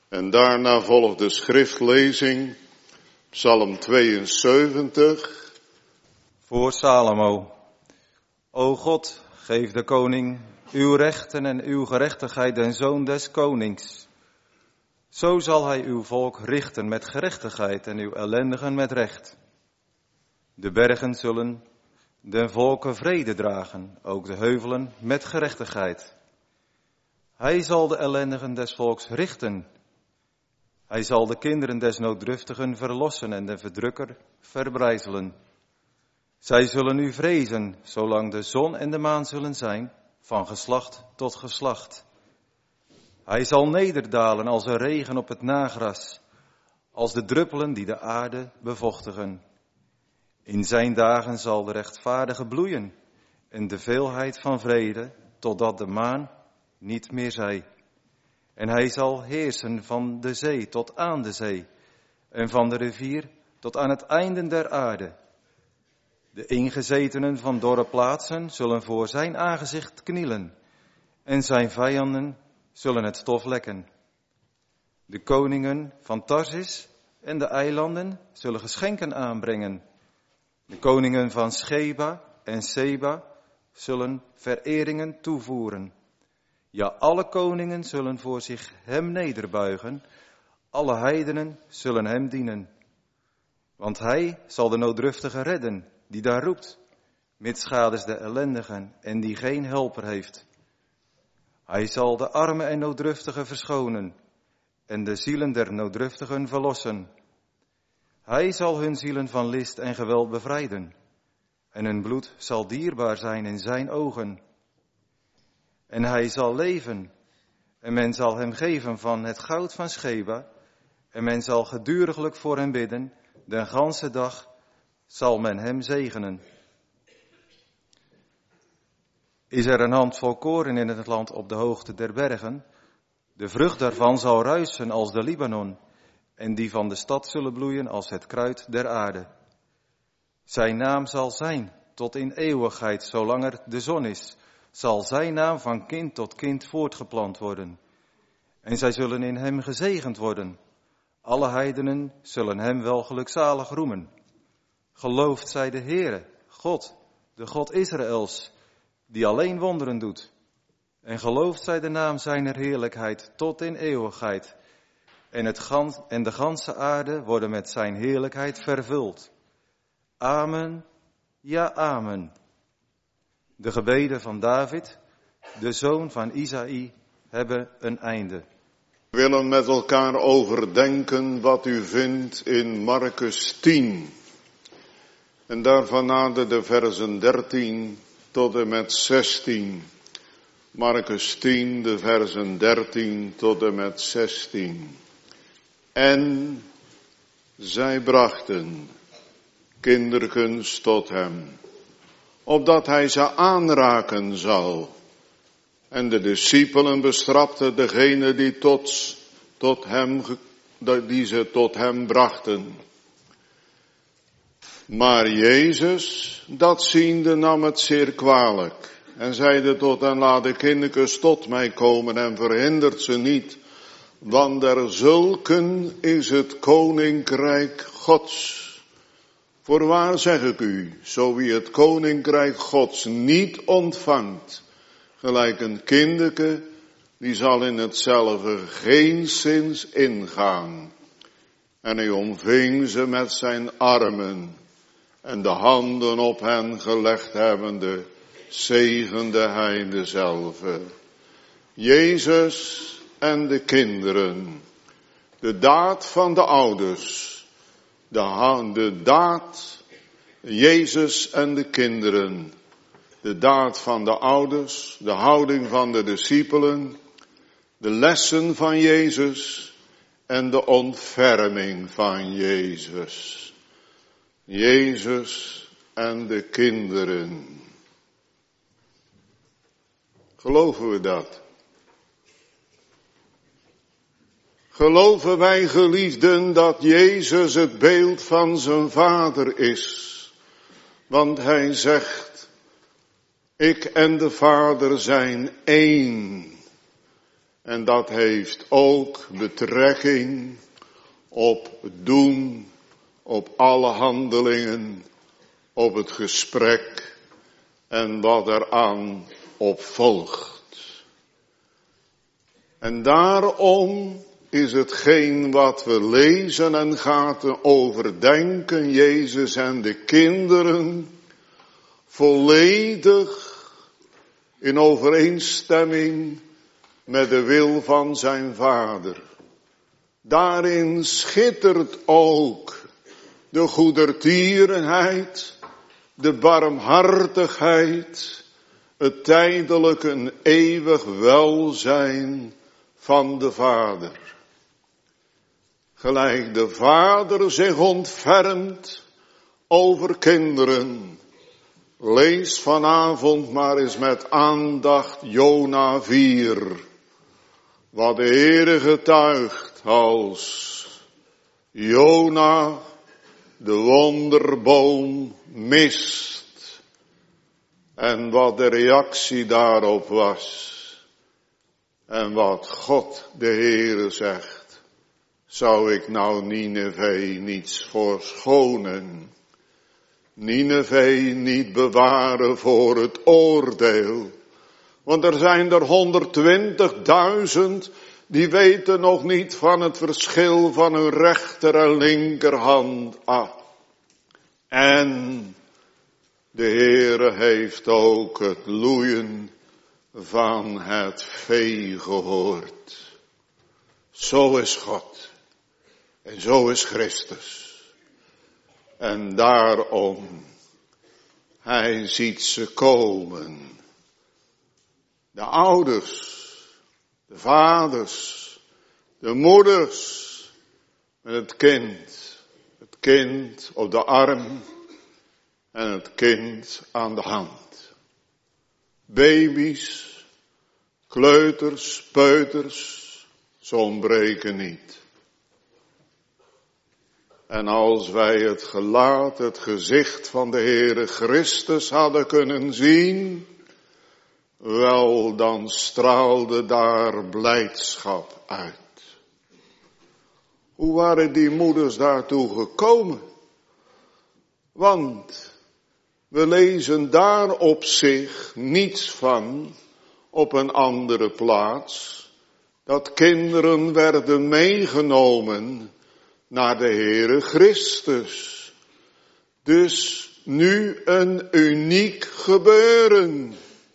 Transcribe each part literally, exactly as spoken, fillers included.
En daarna volgt de schriftlezing, Psalm tweeënzeventig. Voor Salomo. O God, geef de koning uw rechten en uw gerechtigheid den zoon des konings. Zo zal hij uw volk richten met gerechtigheid en uw ellendigen met recht. De bergen zullen den volken vrede dragen, ook de heuvelen met gerechtigheid. Hij zal de ellendigen des volks richten. Hij zal de kinderen des nooddruftigen verlossen en de verdrukker verbrijzelen. Zij zullen u vrezen, zolang de zon en de maan zullen zijn, van geslacht tot geslacht. Hij zal nederdalen als een regen op het nagras, als de druppelen die de aarde bevochtigen. In zijn dagen zal de rechtvaardige bloeien en de veelheid van vrede, totdat de maan niet meer zij. En hij zal heersen van de zee tot aan de zee en van de rivier tot aan het einde der aarde. De ingezetenen van dorre plaatsen zullen voor zijn aangezicht knielen en zijn vijanden zullen het stof lekken. De koningen van Tarsis en de eilanden zullen geschenken aanbrengen. De koningen van Sheba en Seba zullen vereringen toevoeren. Ja, alle koningen zullen voor zich hem nederbuigen, alle heidenen zullen hem dienen. Want hij zal de nooddruftige redden, die daar roept, mitsgaders de ellendigen en die geen helper heeft. Hij zal de armen en nooddruftigen verschonen en de zielen der nooddruftigen verlossen. Hij zal hun zielen van list en geweld bevrijden en hun bloed zal dierbaar zijn in zijn ogen. En hij zal leven en men zal hem geven van het goud van Sheba en men zal geduriglijk voor hem bidden, den ganse dag zal men hem zegenen. Is er een handvol koren in het land op de hoogte der bergen? De vrucht daarvan zal ruisen als de Libanon en die van de stad zullen bloeien als het kruid der aarde. Zijn naam zal zijn tot in eeuwigheid, zolang er de zon is, zal zijn naam van kind tot kind voortgeplant worden. En zij zullen in hem gezegend worden. Alle heidenen zullen hem wel gelukzalig roemen. Geloofd zij de Heere, God, de God Israëls, die alleen wonderen doet. En geloofd zij de naam zijner heerlijkheid tot in eeuwigheid. En, het gans, en de ganse aarde worden met zijn heerlijkheid vervuld. Amen, ja amen. De gebeden van David, de zoon van Isaï, hebben een einde. We willen met elkaar overdenken wat u vindt in Markus tien. En daarvan nader de versen dertien tot en met zestien. Markus tien, de versen dertien tot en met zestien. En zij brachten kinderkens tot hem, opdat hij ze aanraken zou. En de discipelen bestraften degene die, tot, tot hem, die ze tot hem brachten. Maar Jezus, dat ziende, nam het zeer kwalijk. En zeide tot hen, laat de kindertjes tot mij komen en verhindert ze niet. Want der zulken is het koninkrijk Gods. Voorwaar zeg ik u, zo wie het koninkrijk Gods niet ontvangt, gelijk een kinderke, die zal in hetzelfde geenszins ingaan. En hij omving ze met zijn armen en de handen op hen gelegd hebbende, zegende hij dezelve. Jezus en de kinderen, de daad van de ouders, de, de daad, Jezus en de kinderen, de daad van de ouders, de houding van de discipelen, de lessen van Jezus en de ontferming van Jezus. Jezus en de kinderen. Geloven we dat? Geloven wij, geliefden, dat Jezus het beeld van zijn Vader is? Want hij zegt, ik en de Vader zijn één. En dat heeft ook betrekking op het doen, op alle handelingen, op het gesprek en wat eraan op volgt. En daarom is hetgeen wat we lezen en gaan overdenken, Jezus en de kinderen, volledig in overeenstemming met de wil van zijn Vader. Daarin schittert ook de goedertierenheid, de barmhartigheid, het tijdelijk en eeuwig welzijn van de Vader. Gelijk de Vader zich ontfermt over kinderen. Lees vanavond maar eens met aandacht Jona vier. Wat de Heere getuigt als Jona de wonderboom mist. En wat de reactie daarop was. En wat God de Heere zegt. Zou ik nou Nineve niets verschonen? Nineve niet bewaren voor het oordeel. Want er zijn er honderdtwintigduizend die weten nog niet van het verschil van hun rechter en linkerhand af. En de Heere heeft ook het loeien van het vee gehoord. Zo is God. En zo is Christus. En daarom, hij ziet ze komen. De ouders, de vaders, de moeders, en het kind. Het kind op de arm en het kind aan de hand. Baby's, kleuters, peuters, ze ontbreken niet. En als wij het gelaat, het gezicht van de Heere Christus hadden kunnen zien, wel dan straalde daar blijdschap uit. Hoe waren die moeders daartoe gekomen? Want we lezen daar op zich niets van op een andere plaats, dat kinderen werden meegenomen naar de Heere Christus. Dus nu een uniek gebeuren.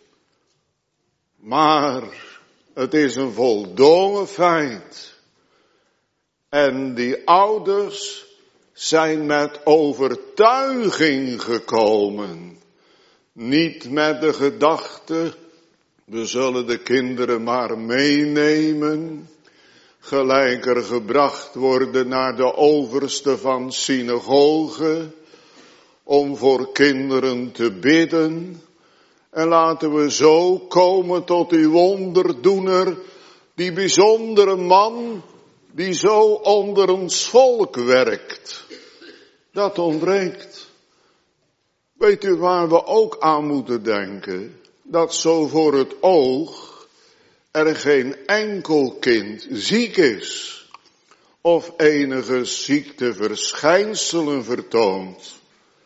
Maar het is een voldongen feit. En die ouders zijn met overtuiging gekomen. Niet met de gedachte, we zullen de kinderen maar meenemen. Gelijk er gebracht worden naar de overste van synagoge, om voor kinderen te bidden. En laten we zo komen tot die wonderdoener, die bijzondere man, die zo onder ons volk werkt. Dat ontbreekt. Weet u waar we ook aan moeten denken? Dat zo voor het oog er geen enkel kind ziek is of enige ziekteverschijnselen vertoont.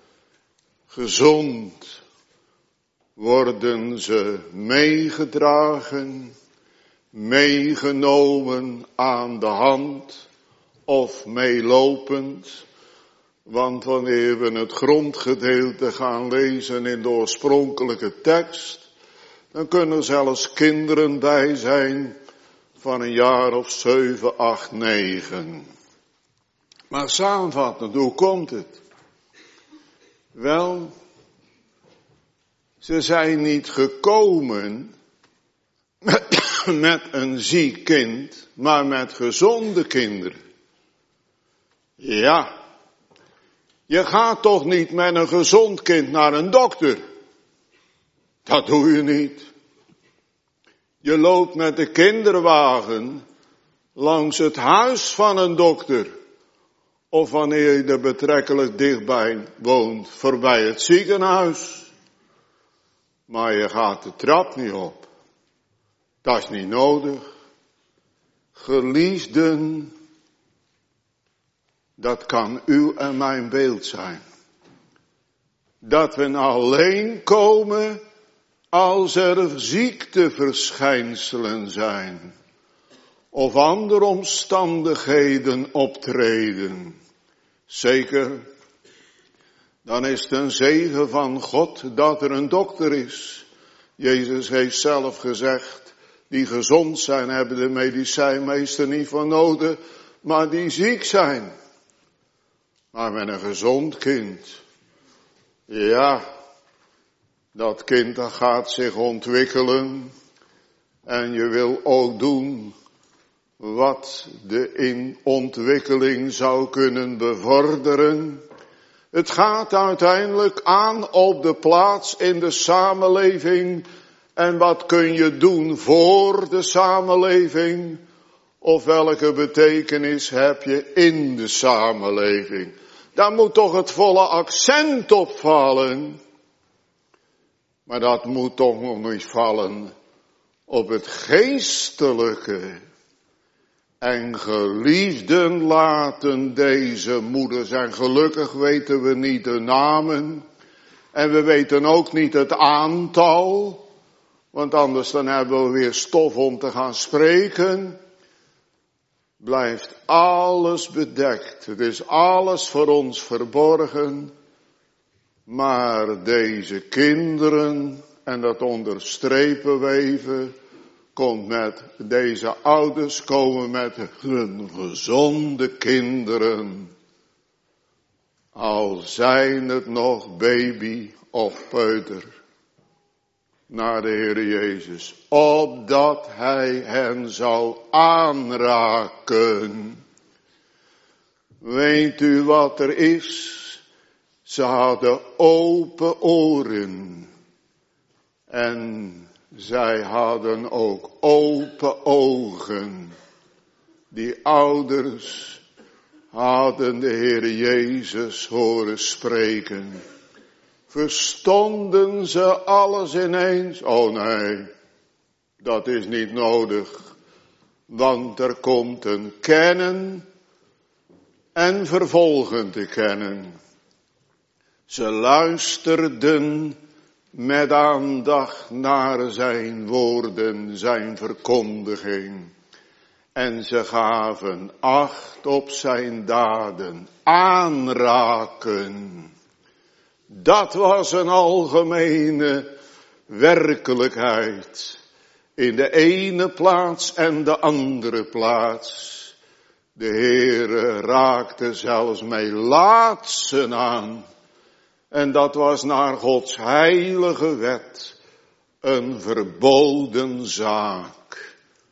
Gezond worden ze meegedragen, meegenomen aan de hand of meelopend. Want wanneer we het grondgedeelte gaan lezen in de oorspronkelijke tekst, dan kunnen zelfs kinderen bij zijn van een jaar of zeven, acht, negen. Maar samenvattend, hoe komt het? Wel, ze zijn niet gekomen met, met een ziek kind, maar met gezonde kinderen. Ja, je gaat toch niet met een gezond kind naar een dokter? Dat doe je niet. Je loopt met de kinderwagen langs het huis van een dokter. Of wanneer je er betrekkelijk dichtbij woont, voorbij het ziekenhuis. Maar je gaat de trap niet op. Dat is niet nodig. Geliefden, dat kan uw en mijn beeld zijn. Dat we alleen komen als er ziekteverschijnselen zijn. Of andere omstandigheden optreden. Zeker, dan is het een zegen van God dat er een dokter is. Jezus heeft zelf gezegd, die gezond zijn hebben de medicijnmeester niet voor nodig, maar die ziek zijn. Maar met een gezond kind, ja, dat kind dat gaat zich ontwikkelen en je wil ook doen wat de in ontwikkeling zou kunnen bevorderen. Het gaat uiteindelijk aan op de plaats in de samenleving. En wat kun je doen voor de samenleving? Of welke betekenis heb je in de samenleving? Daar moet toch het volle accent op vallen. Maar dat moet toch nog niet vallen op het geestelijke. En geliefden laten deze moeders, en gelukkig weten we niet de namen. En we weten ook niet het aantal. Want anders dan hebben we weer stof om te gaan spreken. Blijft alles bedekt. Het is alles voor ons verborgen. Maar deze kinderen, en dat onderstrepen we even, komt met deze ouders komen met hun gezonde kinderen. Al zijn het nog baby of peuter. Naar de Heer Jezus, opdat Hij hen zal aanraken. Weet u wat er is? Ze hadden open oren. En zij hadden ook open ogen. Die ouders hadden de Heer Jezus horen spreken. Verstonden ze alles ineens? Oh nee, dat is niet nodig. Want er komt een kennen en vervolgen te kennen. Ze luisterden met aandacht naar zijn woorden, zijn verkondiging. En ze gaven acht op zijn daden, aanraken. Dat was een algemene werkelijkheid. In de ene plaats en de andere plaats. De Heere raakte zelfs melaatsen aan. En dat was naar Gods heilige wet een verboden zaak.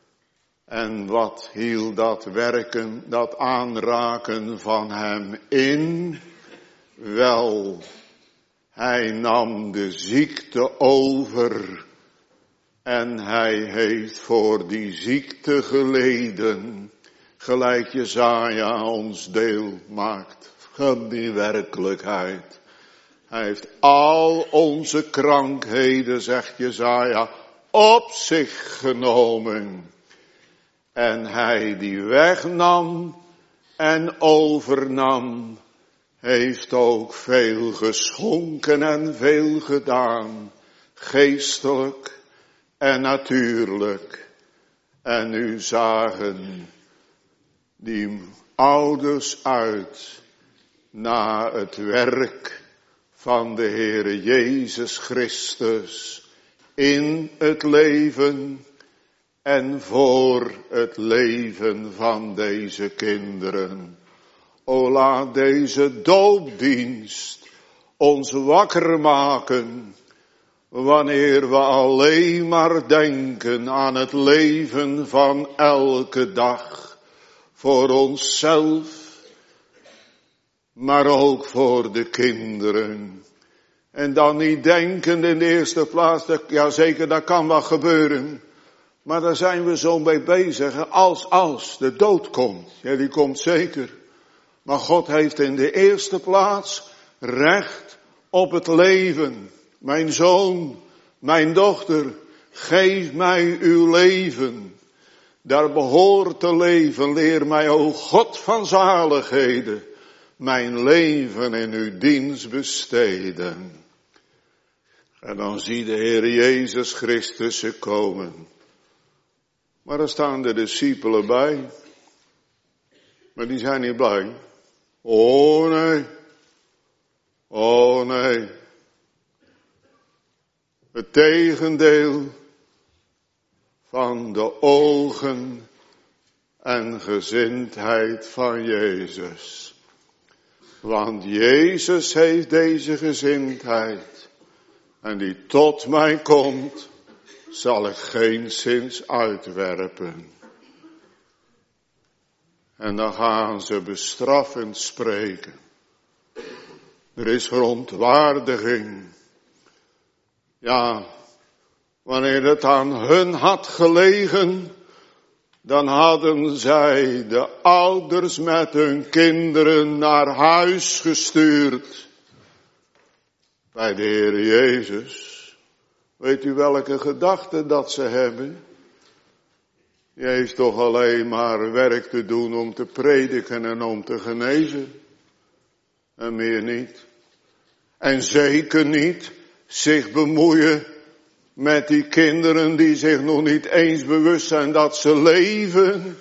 En wat hield dat werken, dat aanraken van hem in? Wel, hij nam de ziekte over en hij heeft voor die ziekte geleden, gelijk Jesaja ons deel maakt van die werkelijkheid. Hij heeft al onze krankheden, zegt Jesaja, op zich genomen. En hij die wegnam en overnam, heeft ook veel geschonken en veel gedaan. Geestelijk en natuurlijk. En nu zagen die ouders uit naar het werk van de Heere Jezus Christus in het leven en voor het leven van deze kinderen. O laat deze doopdienst ons wakker maken, wanneer we alleen maar denken aan het leven van elke dag, voor onszelf, maar ook voor de kinderen. En dan niet denken in de eerste plaats, dat, ja zeker dat kan wel gebeuren, maar daar zijn we zo mee bezig, als als de dood komt, ja die komt zeker. Maar God heeft in de eerste plaats recht op het leven. Mijn zoon, mijn dochter, geef mij uw leven. daar behoort te leven. Leer mij, o God van zaligheden, mijn leven in uw dienst besteden. En dan zie de Heer Jezus Christus ze komen. Maar er staan de discipelen bij. Maar die zijn niet blij. Oh nee. Oh nee. Het tegendeel van de ogen en gezindheid van Jezus. Want Jezus heeft deze gezindheid. En die tot mij komt, zal ik geenszins uitwerpen. En dan gaan ze bestraffend spreken. Er is verontwaardiging. Ja, wanneer het aan hun had gelegen, dan hadden zij de ouders met hun kinderen naar huis gestuurd. Bij de Heer Jezus. Weet u welke gedachten dat ze hebben? Je heeft toch alleen maar werk te doen om te prediken en om te genezen. En meer niet. En zeker niet zich bemoeien met die kinderen die zich nog niet eens bewust zijn dat ze leven.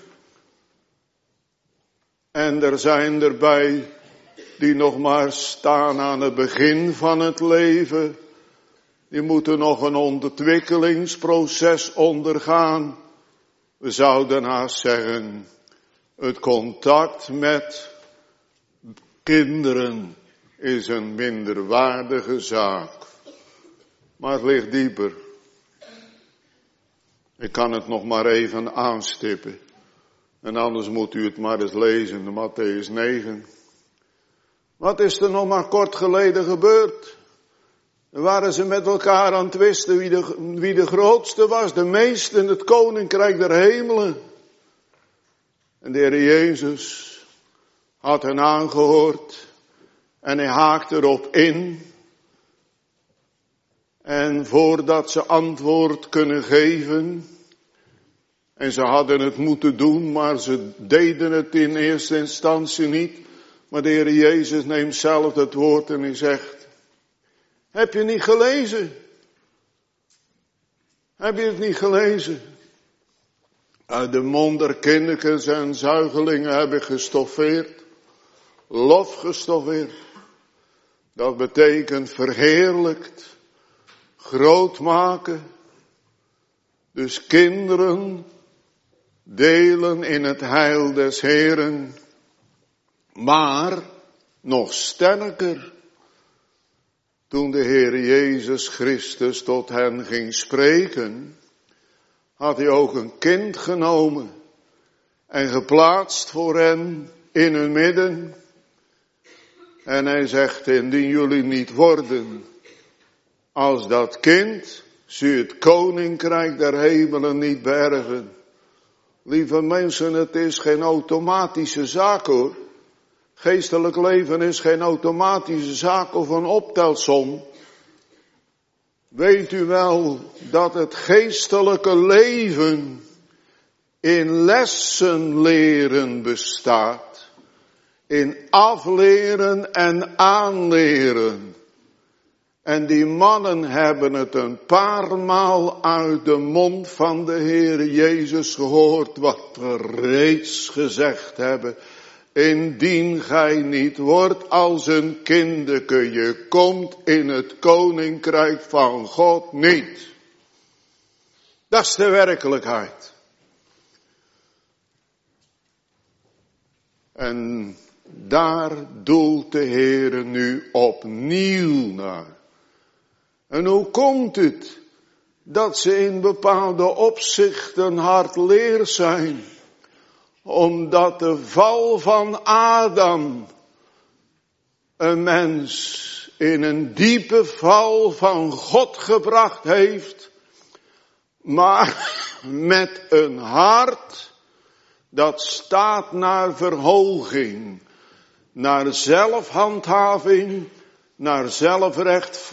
En er zijn erbij die nog maar staan aan het begin van het leven. Die moeten nog een ontwikkelingsproces ondergaan. We zouden haast zeggen, het contact met kinderen is een minderwaardige zaak. Maar het ligt dieper. Ik kan het nog maar even aanstippen. En anders moet u het maar eens lezen, de Mattheüs negen. Wat is er nog maar kort geleden gebeurd? Dan waren ze met elkaar aan het twisten wie de, wie de grootste was, de meeste in het koninkrijk der hemelen. En de Heer Jezus had hen aangehoord en hij haakte erop in. En voordat ze antwoord kunnen geven, en ze hadden het moeten doen, maar ze deden het in eerste instantie niet. Maar de Heer Jezus neemt zelf het woord en hij zegt, heb je niet gelezen? Heb je het niet gelezen? Uit de mond der kindertjes en zuigelingen heb ik gestoffeerd, lof gestoffeerd. Dat betekent verheerlijkt, groot maken. Dus kinderen delen in het heil des Heeren. Maar nog sterker, toen de Heer Jezus Christus tot hen ging spreken, had hij ook een kind genomen en geplaatst voor hen in hun midden. En hij zegt, indien jullie niet worden als dat kind, zul je het koninkrijk der hemelen niet beërven. Lieve mensen, het is geen automatische zaak hoor. Geestelijk leven is geen automatische zaak of een optelsom. Weet u wel dat het geestelijke leven in lessen leren bestaat. In afleren en aanleren. En die mannen hebben het een paar maal uit de mond van de Heer Jezus gehoord wat we reeds gezegd hebben. Indien gij niet wordt als een kindeke, je komt in het koninkrijk van God niet. Dat is de werkelijkheid. En daar doelt de Heer nu opnieuw naar. En hoe komt het dat ze in bepaalde opzichten hardleer zijn? Omdat de val van Adam een mens in een diepe val van God gebracht heeft. Maar met een hart dat staat naar verhoging, naar zelfhandhaving, naar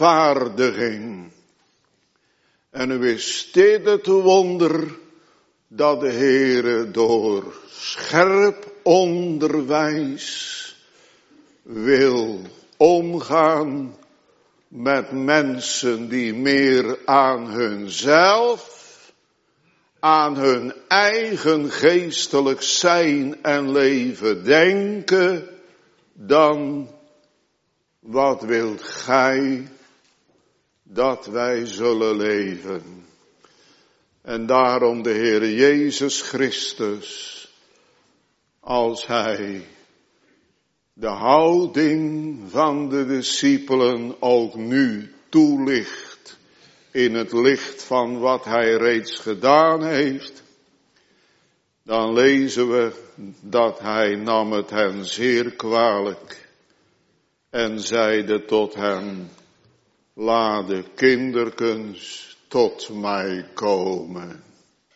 zelfrechtvaardiging. En nu is dit het wonder dat de Heere door scherp onderwijs wil omgaan met mensen die meer aan hunzelf, aan hun eigen geestelijk zijn en leven denken, dan wat wilt gij dat wij zullen leven. En daarom de Heere Jezus Christus, als hij de houding van de discipelen ook nu toelicht in het licht van wat hij reeds gedaan heeft, dan lezen we dat hij nam het hen zeer kwalijk en zeide tot hen: laat de kinderkens tot mij komen.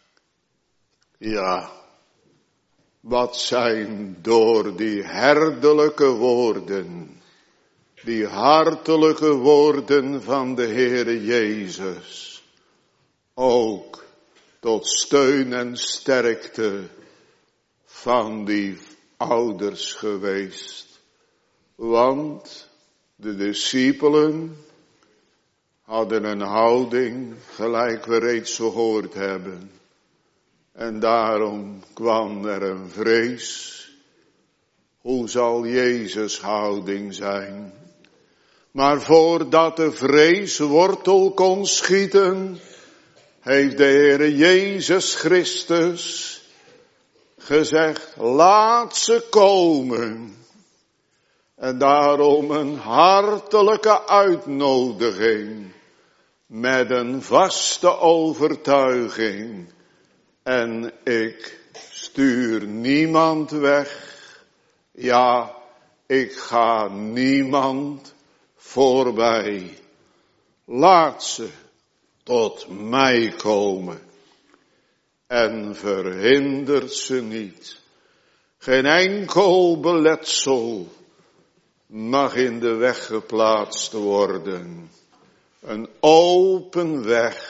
Ja, wat zijn door die herderlijke woorden, die hartelijke woorden van de Heere Jezus, ook tot steun en sterkte van die ouders geweest. Want de discipelen hadden een houding, gelijk we reeds gehoord hebben. En daarom kwam er een vrees. Hoe zal Jezus' houding zijn? Maar voordat de vrees wortel kon schieten, heeft de Heere Jezus Christus gezegd: laat ze komen. En daarom een hartelijke uitnodiging met een vaste overtuiging. En ik stuur niemand weg. Ja, ik ga niemand voorbij. Laat ze tot mij komen. En verhindert ze niet. Geen enkel beletsel mag in de weg geplaatst worden. Een open weg.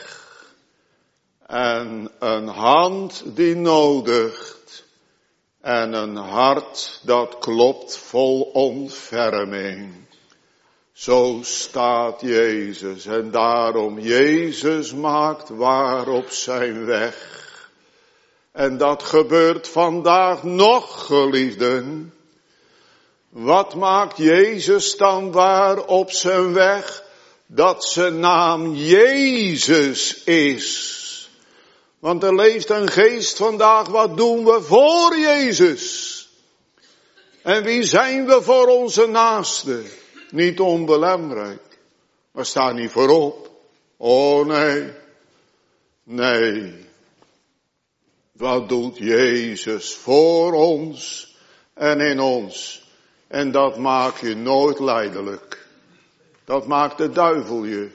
En een hand die nodigt. En een hart dat klopt vol ontferming. Zo staat Jezus. En daarom Jezus maakt waar op zijn weg. En dat gebeurt vandaag nog, geliefden. Wat maakt Jezus dan waar op zijn weg? Dat zijn naam Jezus is. Want er leeft een geest vandaag, wat doen we voor Jezus? En wie zijn we voor onze naasten? Niet onbelangrijk, maar sta niet voorop. Oh nee, nee. Wat doet Jezus voor ons en in ons? En dat maakt je nooit lijdelijk. Dat maakt de duivel je.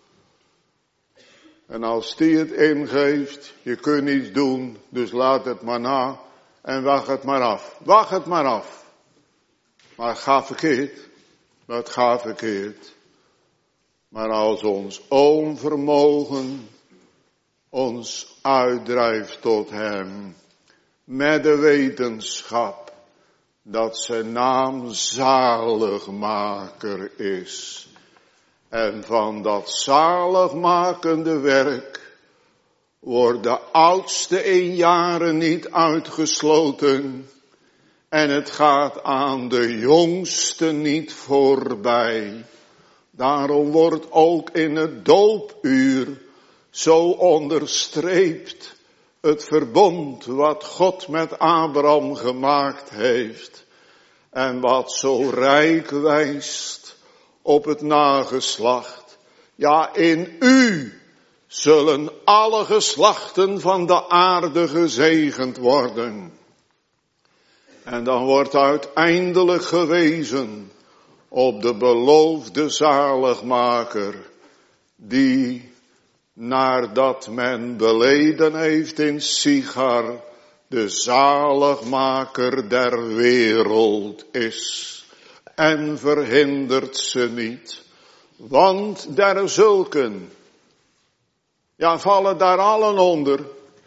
En als die het ingeeft, je kunt niets doen, dus laat het maar na en wacht het maar af. Wacht het maar af. Maar het gaat verkeerd. Maar het gaat verkeerd. Maar als ons onvermogen ons uitdrijft tot hem, met de wetenschap dat zijn naam zaligmaker is. En van dat zaligmakende werk wordt de oudste in jaren niet uitgesloten. En het gaat aan de jongste niet voorbij. Daarom wordt ook in het doopuur zo onderstreept het verbond wat God met Abraham gemaakt heeft. En wat zo rijk wijst op het nageslacht. Ja, in u zullen alle geslachten van de aarde gezegend worden. En dan wordt uiteindelijk gewezen op de beloofde zaligmaker, die nadat men beleden heeft in Sigar, de zaligmaker der wereld is. En verhindert ze niet. Want der zulken, ja, vallen daar allen onder.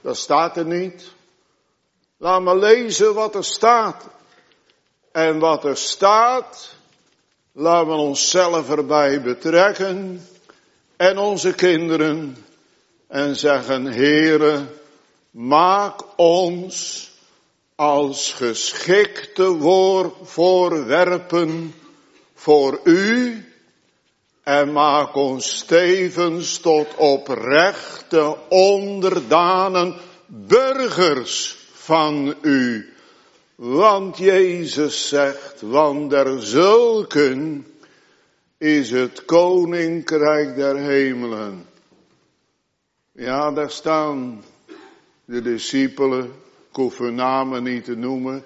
Dat staat er niet. Laat me lezen wat er staat. En wat er staat, laten we onszelf erbij betrekken. En onze kinderen. En zeggen, Heere, maak ons als geschikte voorwerpen voor u. En maak ons tevens tot oprechte onderdanen, burgers van u. Want Jezus zegt, want der zulken is het koninkrijk der hemelen. Ja, daar staan de discipelen, ik hoef hun namen niet te noemen.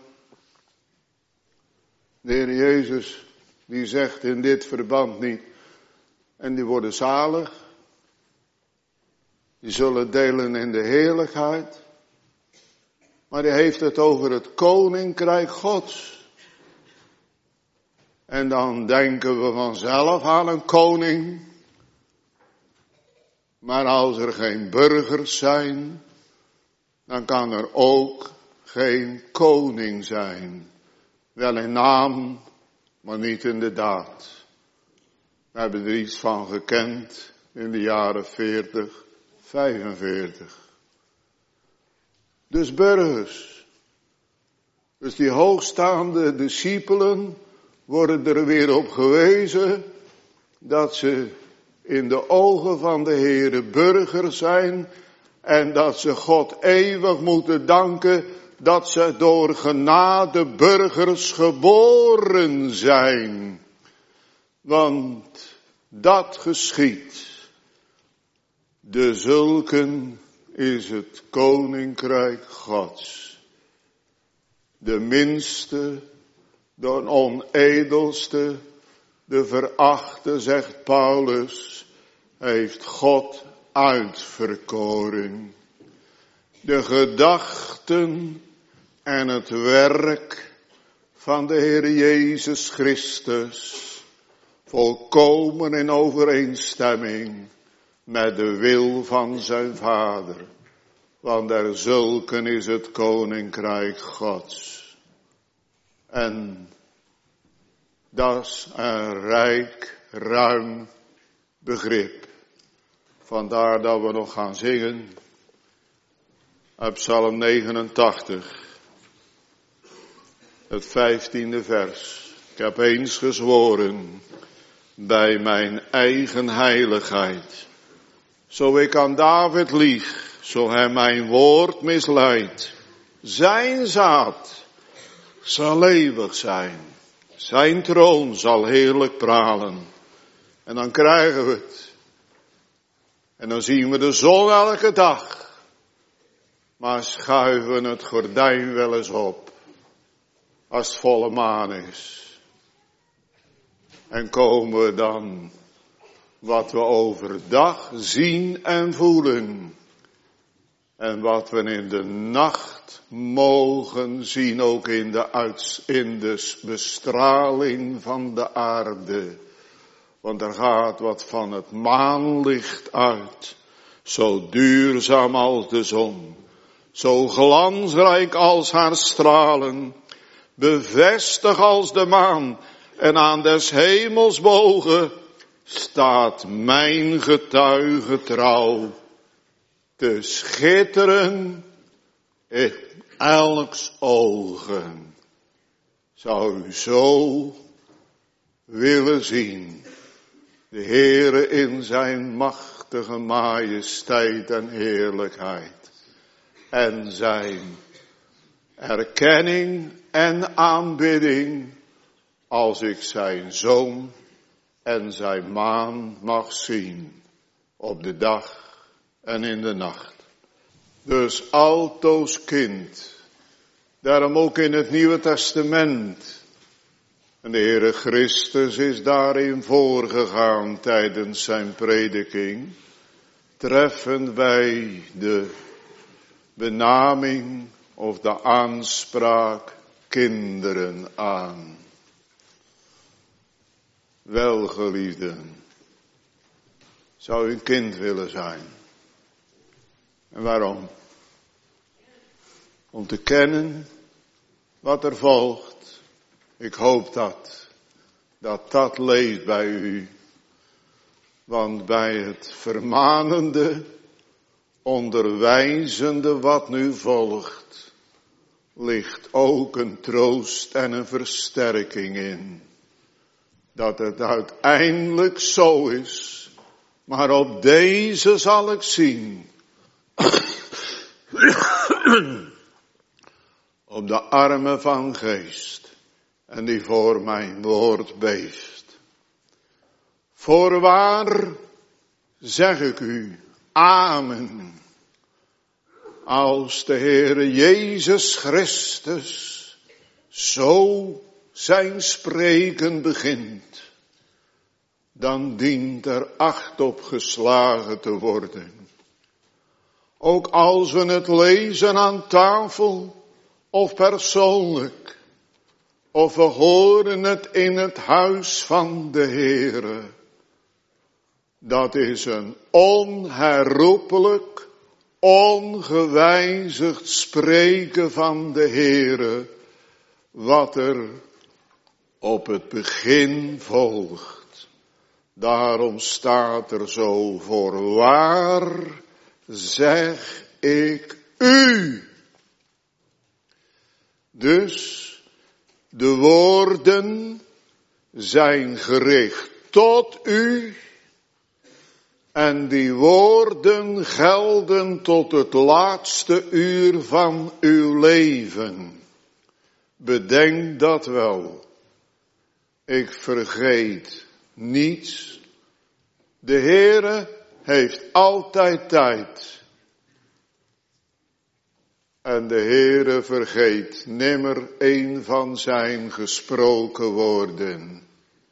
De Heer Jezus, die zegt in dit verband niet, en die worden zalig. Die zullen delen in de heerlijkheid. Maar hij heeft het over het koninkrijk Gods. En dan denken we vanzelf aan een koning. Maar als er geen burgers zijn, dan kan er ook geen koning zijn. Wel in naam, maar niet in de daad. We hebben er iets van gekend in de jaren veertig, vijfenveertig. Dus burgers. Dus die hoogstaande discipelen worden er weer op gewezen dat ze in de ogen van de Heere burger zijn en dat ze God eeuwig moeten danken dat ze door genade burgers geboren zijn. Want dat geschiedt. De zulken is het koninkrijk Gods. De minste, de onedelste, de verachte, zegt Paulus, heeft God uitverkoren. De gedachten en het werk van de Heer Jezus Christus, volkomen in overeenstemming met de wil van zijn Vader. Want der zulken is het koninkrijk Gods. En dat is een rijk, ruim begrip. Vandaar dat we nog gaan zingen uit Psalm negenentachtig. Het vijftiende vers. Ik heb eens gezworen bij mijn eigen heiligheid. Zo ik aan David lieg, zo hij mijn woord misleidt. Zijn zaad zal eeuwig zijn. Zijn troon zal heerlijk pralen. En dan krijgen we het. En dan zien we de zon elke dag. Maar schuiven het gordijn wel eens op. Als het volle maan is. En komen we dan wat we overdag zien en voelen. En wat we in de nacht mogen zien, ook in de, uits, in de bestraling van de aarde. Want er gaat wat van het maanlicht uit. Zo duurzaam als de zon. Zo glansrijk als haar stralen. Bevestig als de maan. En aan des hemels bogen staat mijn getuige trouw. Te schitteren in elks ogen. Zou u zo willen zien. De Heere in zijn machtige majesteit en heerlijkheid. En zijn erkenning en aanbidding. Als ik zijn zoon en zijn maan mag zien. Op de dag en in de nacht. Dus altoos kind. Daarom ook in het Nieuwe Testament. En de Heere Christus is daarin voorgegaan tijdens zijn prediking. Treffen wij de benaming of de aanspraak kinderen aan. Welgeliefden, zou u een kind willen zijn? En waarom? om te kennen wat er volgt. Ik hoop dat, dat dat leeft bij u. Want bij het vermanende, onderwijzende wat nu volgt, ligt ook een troost en een versterking in. Dat het uiteindelijk zo is, maar op deze zal ik zien. Op de armen van geest en die voor mijn woord beeft. Voorwaar zeg ik u, amen. Als de Heere Jezus Christus zo zijn spreken begint, dan dient er acht op geslagen te worden. Ook als we het lezen aan tafel of persoonlijk, of we horen het in het huis van de Heere. Dat is een onherroepelijk, ongewijzigd spreken van de Heere, wat er op het begin volgt. Daarom staat er zo, voorwaar zeg ik u. Dus de woorden zijn gericht tot u. En die woorden gelden tot het laatste uur van uw leven. Bedenk dat wel. Ik vergeet niets. De Heere heeft altijd tijd. En de Heere vergeet nimmer een van zijn gesproken woorden.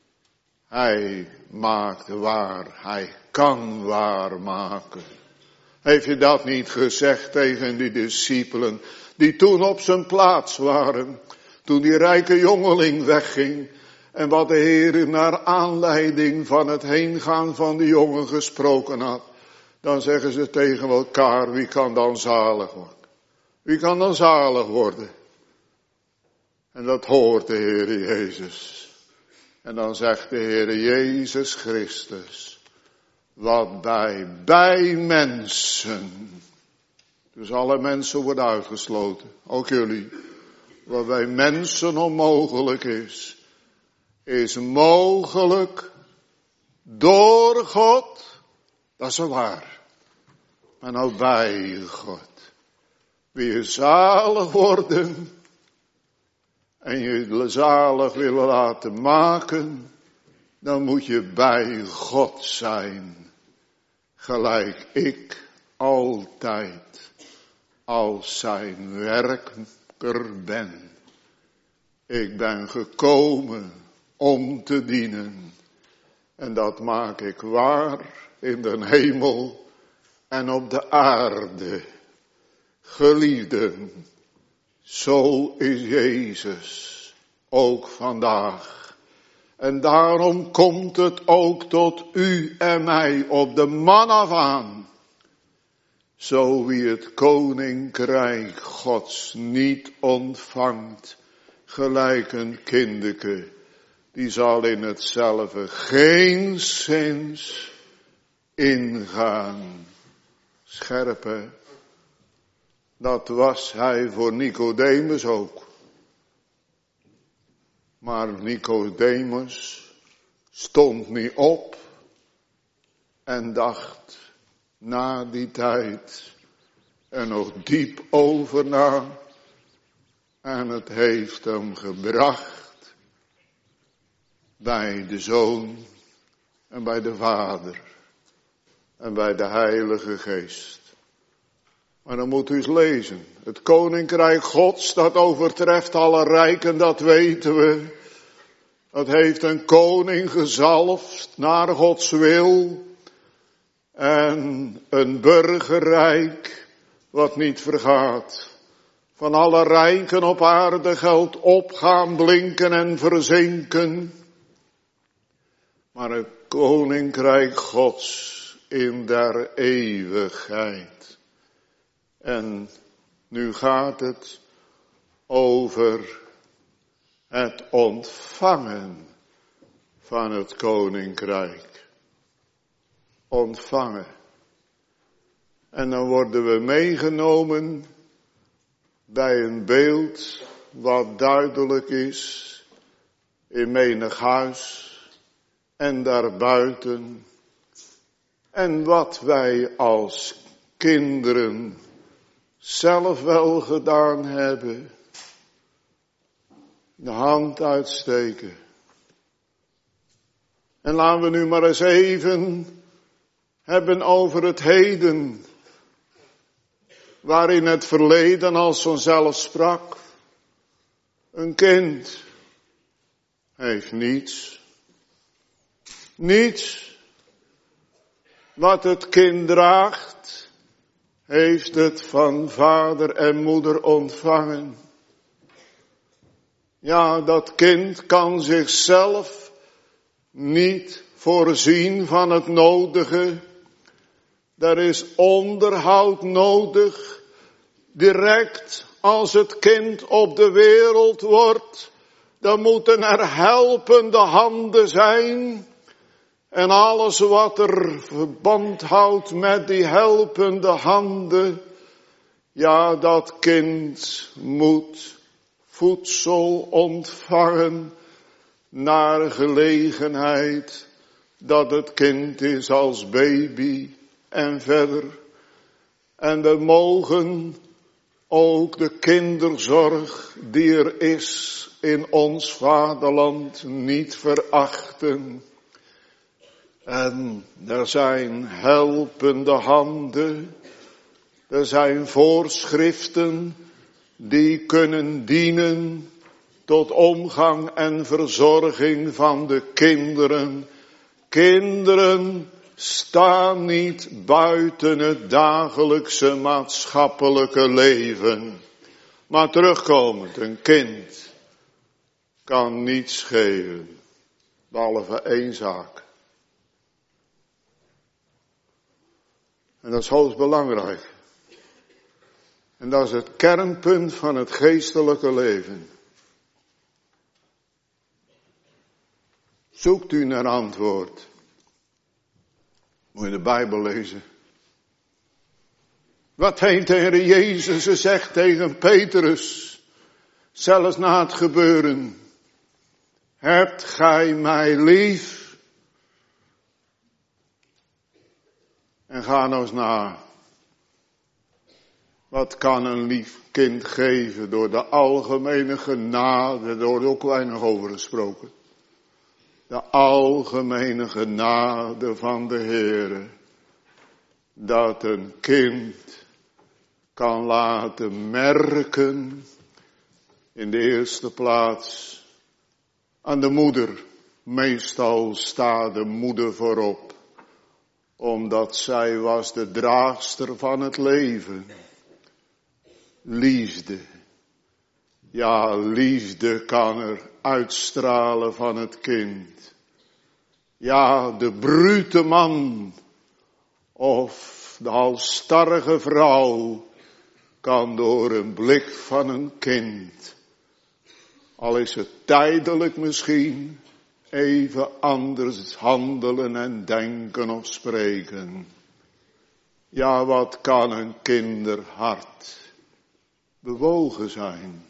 Hij maakt waar, hij kan waar maken. Heeft je dat niet gezegd tegen die discipelen die toen op zijn plaats waren, toen die rijke jongeling wegging en wat de Heer naar aanleiding van het heengaan van die jongen gesproken had, dan zeggen ze tegen elkaar, wie kan dan zalig worden? Wie kan dan zalig worden? En dat hoort de Heer Jezus. En dan zegt de Heer Jezus Christus, wat bij, bij mensen, dus alle mensen worden uitgesloten, ook jullie, wat bij mensen onmogelijk is, is mogelijk door God, dat is waar, maar nou bij God. Wie je zalig worden en je zalig willen laten maken, dan moet je bij God zijn. Gelijk ik altijd als zijn werker ben. Ik ben gekomen om te dienen. En dat maak ik waar in de hemel en op de aarde. Geliefden, zo is Jezus ook vandaag. En daarom komt het ook tot u en mij op de man af aan. Zo wie het koninkrijk Gods niet ontvangt, gelijk een kinderke, die zal in hetzelfde geenszins ingaan. Scherpe. Dat was hij voor Nicodemus ook. Maar Nicodemus stond niet op en dacht na die tijd er nog diep over na. En het heeft hem gebracht bij de Zoon en bij de Vader en bij de Heilige Geest. Maar dan moet u eens lezen. Het koninkrijk Gods, dat overtreft alle rijken, dat weten we. Dat heeft een koning gezalfd naar Gods wil. En een burgerrijk wat niet vergaat. Van alle rijken op aarde geldt opgaan, blinken en verzinken. Maar het koninkrijk Gods in der eeuwigheid. En Nu gaat het over het ontvangen van het koninkrijk. Ontvangen. En dan worden we meegenomen bij een beeld wat duidelijk is in menig huis en daarbuiten. En wat wij als kinderen zelf wel gedaan hebben. De hand uitsteken. En laten we nu maar eens even hebben over het heden. Waarin het verleden als vanzelf sprak. Een kind heeft niets. Niets. Wat het kind draagt, heeft het van vader en moeder ontvangen. Ja, dat kind kan zichzelf niet voorzien van het nodige. Er is onderhoud nodig. Direct als het kind op de wereld wordt, dan moeten er helpende handen zijn. En alles wat er verband houdt met die helpende handen, ja, dat kind moet voedsel ontvangen naar gelegenheid dat het kind is als baby en verder. En we mogen ook de kinderzorg die er is in ons vaderland niet verachten. En er zijn helpende handen, er zijn voorschriften die kunnen dienen tot omgang en verzorging van de kinderen. Kinderen staan niet buiten het dagelijkse maatschappelijke leven. Maar terugkomend, een kind kan niets geven, behalve één zaak. En dat is hoogst belangrijk. En dat is het kernpunt van het geestelijke leven. Zoekt u naar antwoord. Moet je de Bijbel lezen. Wat heeft de Heer Jezus gezegd tegen Petrus, zelfs na het gebeuren? Hebt gij mij lief? En ga nou eens na. Wat kan een lief kind geven door de algemene genade, daar wordt ook weinig over gesproken. De algemene genade van de Heere, dat een kind kan laten merken, in de eerste plaats aan de moeder. Meestal staat de moeder voorop, omdat zij was de draagster van het leven. Liefde. Ja, liefde kan er uitstralen van het kind. Ja, de brute man of de halsstarrige vrouw kan door een blik van een kind, al is het tijdelijk misschien, even anders handelen en denken of spreken. Ja, wat kan een kinderhart bewogen zijn.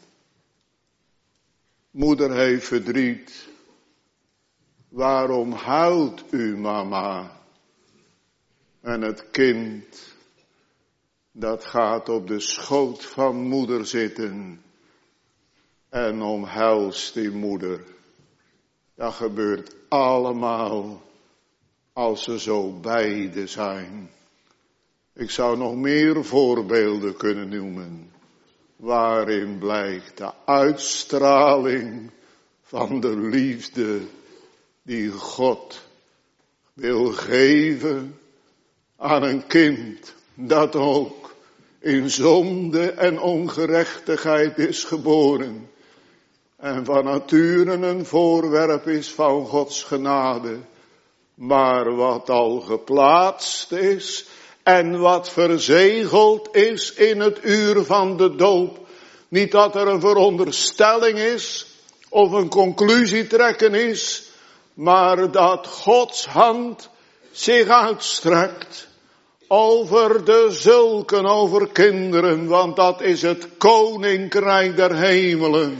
Moeder heeft verdriet. Waarom huilt u, mama? En het kind, dat gaat op de schoot van moeder zitten en omhelst die moeder. Dat gebeurt allemaal als ze zo beide zijn. Ik zou nog meer voorbeelden kunnen noemen, waarin blijkt de uitstraling van de liefde die God wil geven aan een kind dat ook in zonde en ongerechtigheid is geboren en van nature een voorwerp is van Gods genade, maar wat al geplaatst is En wat verzegeld is in het uur van de doop. Niet dat er een veronderstelling is of een conclusie trekken is, maar dat Gods hand zich uitstrekt over de zulken, over kinderen, want dat is het koninkrijk der hemelen.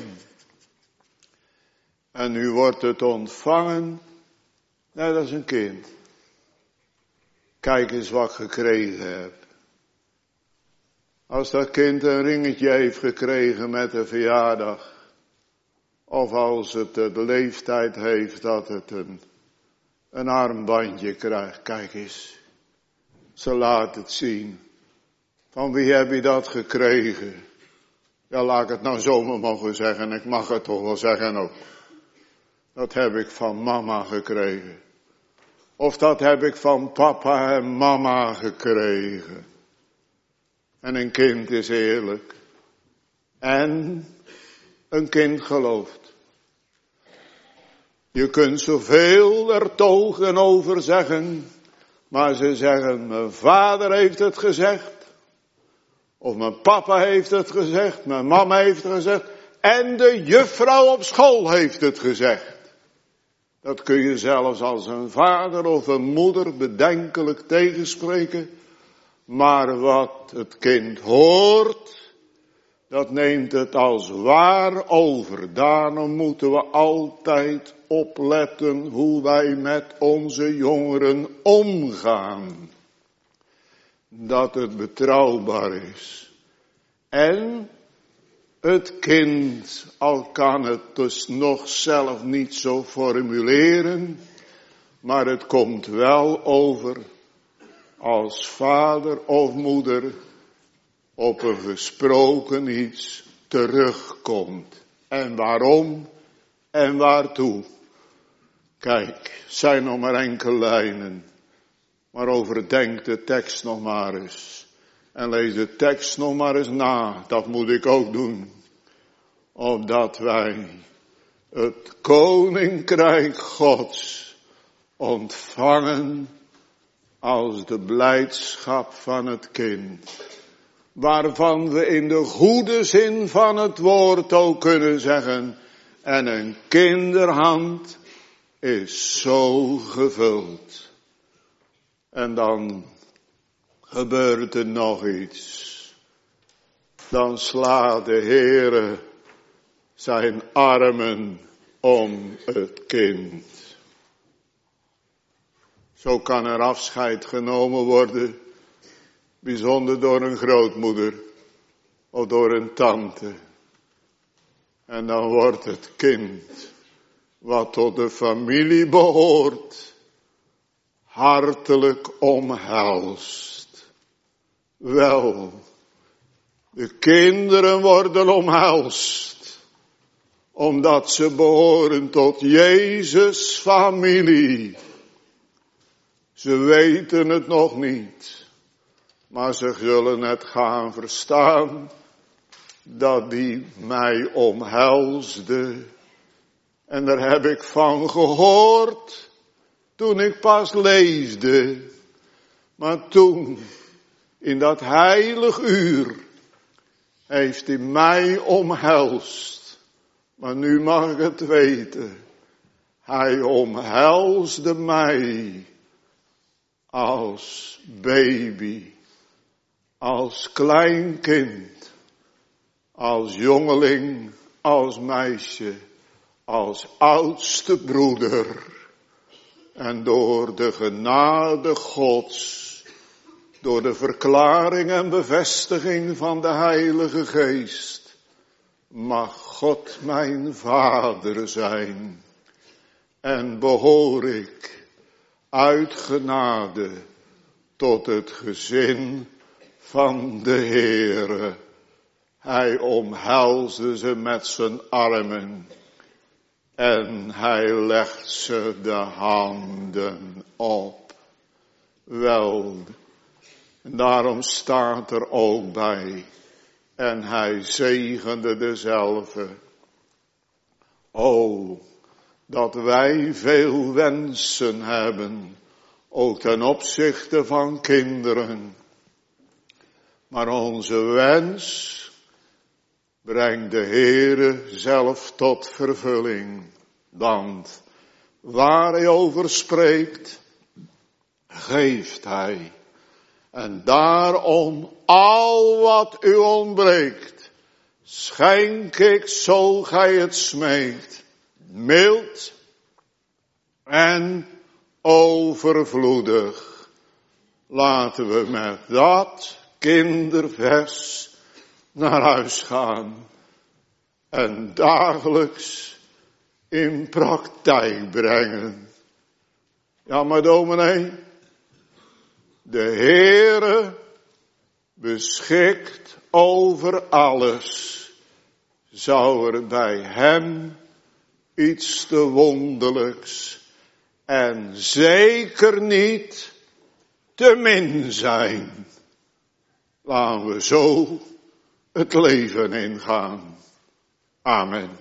En nu wordt het ontvangen net als een kind. Kijk eens wat ik gekregen heb. Als dat kind een ringetje heeft gekregen met een verjaardag. Of als het de leeftijd heeft dat het een, een armbandje krijgt. Kijk eens. Ze laat het zien. Van wie heb je dat gekregen? Ja, laat ik het nou zomaar mogen zeggen. Ik mag het toch wel zeggen ook. Dat heb ik van mama gekregen. Of dat heb ik van papa en mama gekregen. En een kind is eerlijk. En een kind gelooft. Je kunt zoveel er togen over zeggen. Maar ze zeggen, mijn vader heeft het gezegd. Of mijn papa heeft het gezegd. Mijn mama heeft het gezegd. En de juffrouw op school heeft het gezegd. Dat kun je zelfs als een vader of een moeder bedenkelijk tegenspreken. Maar wat het kind hoort, dat neemt het als waar over. Daarom moeten we altijd opletten hoe wij met onze jongeren omgaan. Dat het betrouwbaar is. En het kind, al kan het dus nog zelf niet zo formuleren, maar het komt wel over als vader of moeder op een gesproken iets terugkomt. En waarom en waartoe? Kijk, zijn nog maar enkele lijnen, maar overdenk de tekst nog maar eens. En lees de tekst nog maar eens na. Dat moet ik ook doen. Opdat wij het koninkrijk Gods ontvangen als de blijdschap van het kind. Waarvan we in de goede zin van het woord ook kunnen zeggen. En een kinderhand is zo gevuld. En dan gebeurt er nog iets. Dan slaat de Heere zijn armen om het kind. Zo kan er afscheid genomen worden, bijzonder door een grootmoeder of door een tante. En dan wordt het kind, wat tot de familie behoort, hartelijk omhelst. Wel, de kinderen worden omhelst, omdat ze behoren tot Jezus' familie. Ze weten het nog niet, maar ze zullen het gaan verstaan, dat die mij omhelsde. En daar heb ik van gehoord, toen ik pas leesde. Maar toen, in dat heilig uur, heeft hij mij omhelst. Maar nu mag ik het weten. Hij omhelsde mij als baby, als klein kind, als jongeling, als meisje, als oudste broeder. En door de genade Gods, door de verklaring en bevestiging van de Heilige Geest, mag God mijn vader zijn. En behoor ik uit genade tot het gezin van de Heere. Hij omhelsde ze met zijn armen. En hij legt ze de handen op. Wel, daarom staat er ook bij. En hij zegende dezelfde. O, dat wij veel wensen hebben ook ten opzichte van kinderen. Maar onze wens brengt de Heere zelf tot vervulling. Want waar hij over spreekt, geeft hij. En daarom al wat u ontbreekt, schenk ik zo gij het smeekt, mild en overvloedig. Laten we met dat kindervers naar huis gaan en dagelijks in praktijk brengen. Ja, maar dominee, de Heere beschikt over alles. Zou er bij hem iets te wonderlijks en zeker niet te min zijn. Laten we zo het leven ingaan. Amen.